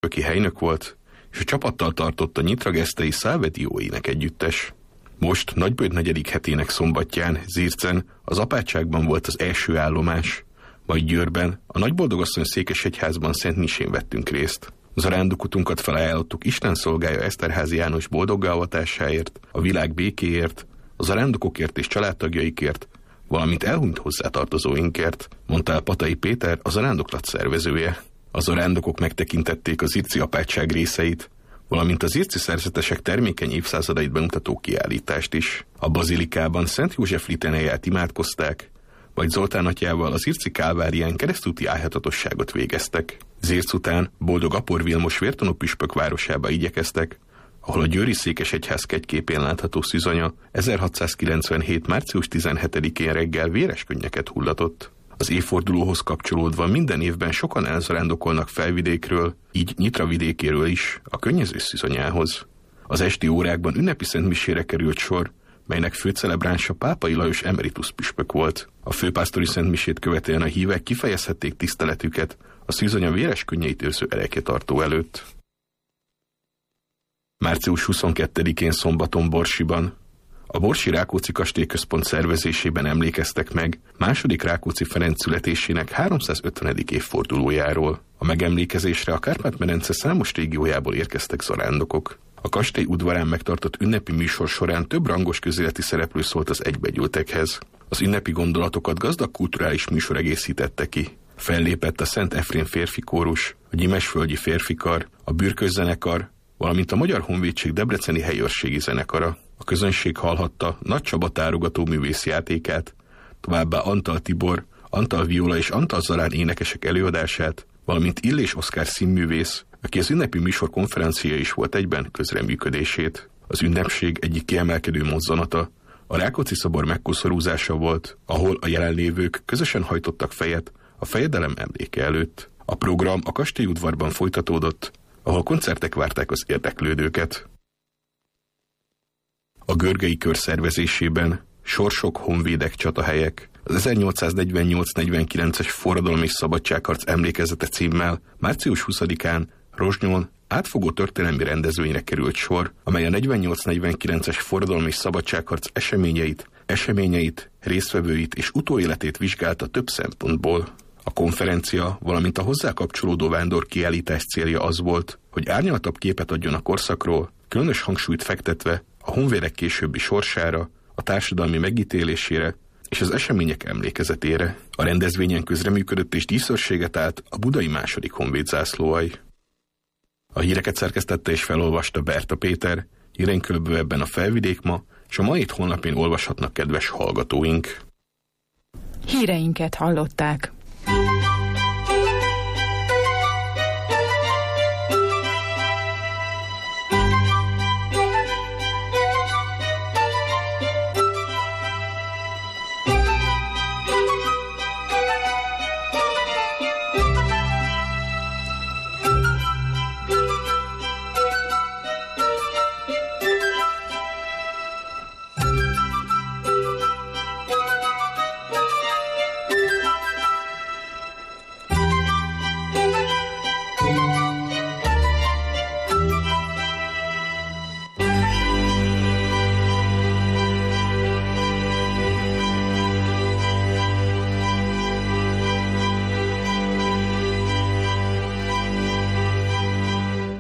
püspöki helynök volt, és a csapattal tartott a Nyitra-Gesztei Salve-Dio együttes. Most Nagyböld 4. hetének szombatján, Zircen, az apátságban volt az első állomás, majd Győrben, a Nagyboldogasszony székesegyházban szent misén vettünk részt. Zarándokutunkat felajánlottuk Isten szolgája Eszterházy János boldoggá-avatásáért, a világ békéért, a zarándokokért és családtagjaikért, valamint elhunyt hozzátartozóinkért, mondta el Patai Péter, a zarándoklat szervezője. A zarándokok megtekintették az zirci apátság részeit, valamint az zirci szerzetesek termékeny évszázadait bemutató kiállítást is. A bazilikában Szent József litenáját imádkozták, majd Zoltán atyával az zirci kálvárián keresztúti álhatatosságot végeztek. Zirc után Boldog Apor Vilmos vértanú püspök városába igyekeztek, ahol a győri székesegyház kegyképén látható szűzanya 1697. március 17-én reggel véres könnyeket hullatott. Az évfordulóhoz kapcsolódva minden évben sokan elzarándokolnak Felvidékről, így Nyitra vidékéről is, a könnyező szűzanyához. Az esti órákban ünnepi szentmisére került sor, melynek főcelebránsa Pápai Lajos emeritus püspök volt. A főpásztori szentmisét követően a hívek kifejezhették tiszteletüket a szűzanya véres könnyeit őrző ereketartó előtt. Március 22-én szombaton Borsiban a Borsi Rákóczi Kastélyközpont szervezésében emlékeztek meg második Rákóczi Ferenc születésének 350. évfordulójáról. A megemlékezésre a Kárpát-medence számos régiójából érkeztek zarándokok. A kastély udvarán megtartott ünnepi műsor során több rangos közéleti szereplő szólt az egybegyűltekhez. Az ünnepi gondolatokat gazdag kulturális műsor egészítette ki. Fellépett a Szent Efrén férfi kórus, a Gyimesföldi férfikar, a Bürkös zenekar, valamint a Magyar Honvédség debreceni helyőrségi zenekara. A közönség hallhatta Nagy Csaba tárogató művész játékát, továbbá Antal Tibor, Antal Viola és Antal Zalán énekesek előadását, valamint Illés Oszkár színművész, aki az ünnepi műsor konferencia is volt egyben közreműködését. Az ünnepség egyik kiemelkedő mozzanata a Rákóczi-szobor megkoszorúzása volt, ahol a jelenlévők közösen hajtottak fejet a fejedelem emléke előtt. A program a kastélyudvarban folytatódott, ahol koncertek várták az érdeklődőket. A Görgei Kör szervezésében Sorsok, honvédek, csatahelyek, az 1848-49-es forradalom és szabadságharc emlékezete címmel március 20-án Rozsnyon átfogó történelmi rendezvényre került sor, amely a 48-49-es forradalom és szabadságharc eseményeit, résztvevőit és utóéletét vizsgálta több szempontból. A konferencia, valamint a hozzá kapcsolódó vándorkiállítás célja az volt, hogy árnyaltabb képet adjon a korszakról, különös hangsúlyt fektetve a honvédek későbbi sorsára, a társadalmi megítélésére és az események emlékezetére. A rendezvényen közreműködött és díszőrséget állt a budai második honvéd zászlóalj. A híreket szerkesztette és felolvasta Berta Péter, híreinkről ebben a Felvidék ma, és a mai honlapján olvashatnak kedves hallgatóink. Híreinket hallották.